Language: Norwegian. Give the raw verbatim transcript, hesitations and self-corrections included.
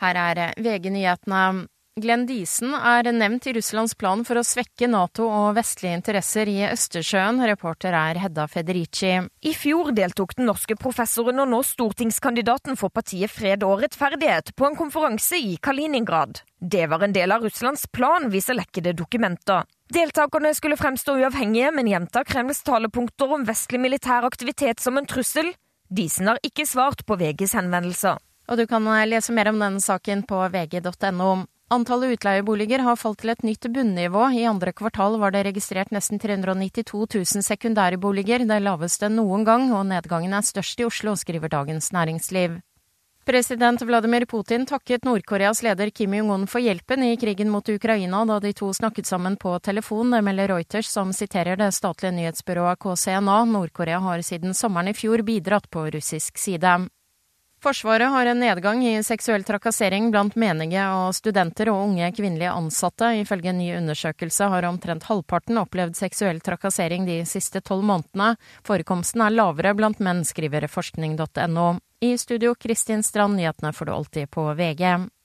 Her er V G-nyhetene. Glenn Diesen er nevnt i Russlands plan for å svekke NATO og vestlige interesser i Østersjøen. Reporter er Hedda Federici. I fjor deltok den norske professoren og nå stortingskandidaten for partiet Fred og rettferdighet på en konferanse i Kaliningrad. Det var en del av Russlands plan, viser lekkede dokumenter. Deltakerne skulle fremstå uavhengige, men gjenta Kremls talepunkter om vestlig militær aktivitet som en trussel. Diesen har ikke svart på V G's henvendelser. Og du kan lese mer om denne saken på v g punktum no. Antallet utleieboliger har falt til et nytt bunnivå. I andre kvartal var det registrert nesten tre hundre nittito tusen sekundære boliger, det laveste noen gang, og nedgangen er størst i Oslo, skriver Dagens Næringsliv. President Vladimir Putin takket Nord-Koreas leder Kim Jong-un for hjelpen i krigen mot Ukraina da de to snakket sammen på telefon, det melder Reuters som siterer det statlige nyhetsbyrået K C N A. Nord-Korea har siden sommeren i fjor bidratt på russisk side. Forsvaret har en nedgang i seksuell trakassering blant menige og studenter og unge kvinnelige ansatte. Ifølge en ny undersøkelse har omtrent halvparten opplevd seksuell trakassering de siste tolv månedene. Forekomsten er lavere blant menn, skriver forskning punktum no. I studio Kristin Strand, nyhetene får du alltid på V G.